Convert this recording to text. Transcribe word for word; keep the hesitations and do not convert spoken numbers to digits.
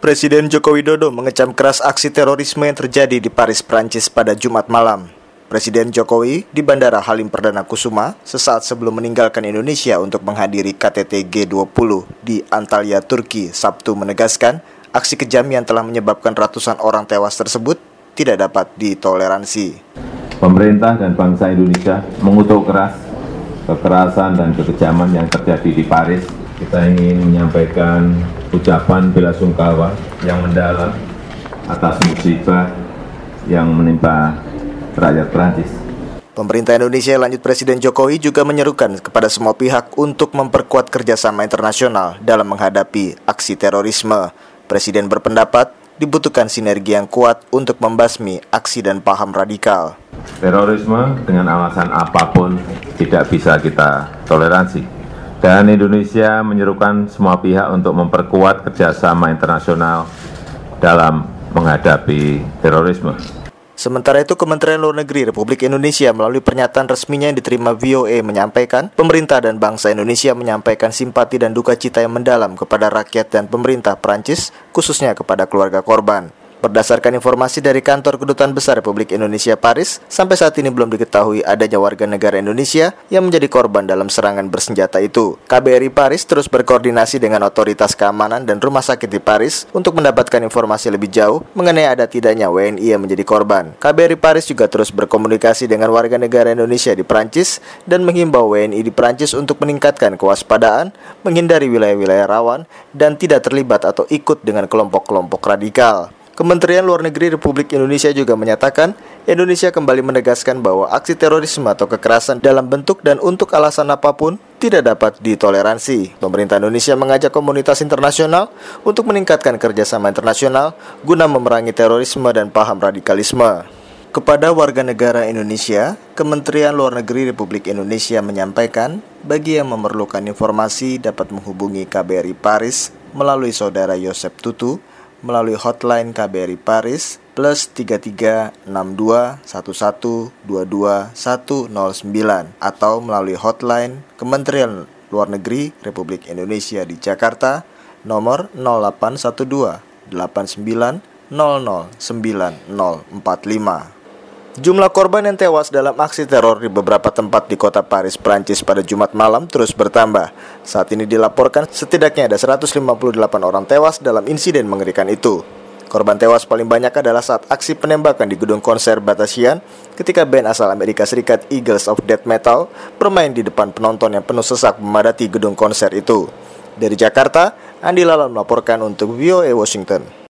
Presiden Joko Widodo mengecam keras aksi terorisme yang terjadi di Paris, Prancis pada Jumat malam. Presiden Jokowi di Bandara Halim Perdana Kusuma sesaat sebelum meninggalkan Indonesia untuk menghadiri K T T G dua puluh di Antalya, Turki, Sabtu menegaskan aksi kejam yang telah menyebabkan ratusan orang tewas tersebut tidak dapat ditoleransi. Pemerintah dan bangsa Indonesia mengutuk keras kekerasan dan kekejaman yang terjadi di Paris. Kita ingin menyampaikan ucapan bela sungkawa yang mendalam atas musibah yang menimpa rakyat Prancis. Pemerintah Indonesia, lanjut Presiden Jokowi, juga menyerukan kepada semua pihak untuk memperkuat kerjasama internasional dalam menghadapi aksi terorisme. Presiden berpendapat dibutuhkan sinergi yang kuat untuk membasmi aksi dan paham radikal. Terorisme dengan alasan apapun tidak bisa kita toleransi. Dan Indonesia menyerukan semua pihak untuk memperkuat kerjasama internasional dalam menghadapi terorisme. Sementara itu, Kementerian Luar Negeri Republik Indonesia melalui pernyataan resminya yang diterima V O A menyampaikan, pemerintah dan bangsa Indonesia menyampaikan simpati dan duka cita yang mendalam kepada rakyat dan pemerintah Prancis, khususnya kepada keluarga korban. Berdasarkan informasi dari kantor Kedutaan Besar Republik Indonesia Paris, sampai saat ini belum diketahui adanya warga negara Indonesia yang menjadi korban dalam serangan bersenjata itu. K B R I Paris terus berkoordinasi dengan otoritas keamanan dan rumah sakit di Paris untuk mendapatkan informasi lebih jauh mengenai ada tidaknya W N I yang menjadi korban. K B R I Paris juga terus berkomunikasi dengan warga negara Indonesia di Prancis dan menghimbau W N I di Prancis untuk meningkatkan kewaspadaan, menghindari wilayah-wilayah rawan, dan tidak terlibat atau ikut dengan kelompok-kelompok radikal. Kementerian Luar Negeri Republik Indonesia juga menyatakan, Indonesia kembali menegaskan bahwa aksi terorisme atau kekerasan dalam bentuk dan untuk alasan apapun tidak dapat ditoleransi. Pemerintah Indonesia mengajak komunitas internasional untuk meningkatkan kerjasama internasional guna memerangi terorisme dan paham radikalisme. Kepada warga negara Indonesia, Kementerian Luar Negeri Republik Indonesia menyampaikan, bagi yang memerlukan informasi dapat menghubungi K B R I Paris melalui Saudara Yosep Tutu melalui hotline K B R I Paris plus tiga tiga enam dua satu satu dua dua satu nol sembilan atau melalui hotline Kementerian Luar Negeri Republik Indonesia di Jakarta nomor nol delapan satu dua delapan sembilan nol nol sembilan nol empat lima. Jumlah korban yang tewas dalam aksi teror di beberapa tempat di kota Paris, Prancis pada Jumat malam terus bertambah. Saat ini dilaporkan setidaknya ada seratus lima puluh delapan orang tewas dalam insiden mengerikan itu. Korban tewas paling banyak adalah saat aksi penembakan di gedung konser Batasian ketika band asal Amerika Serikat Eagles of Death Metal bermain di depan penonton yang penuh sesak memadati gedung konser itu. Dari Jakarta, Andi Lalan melaporkan untuk V O A Washington.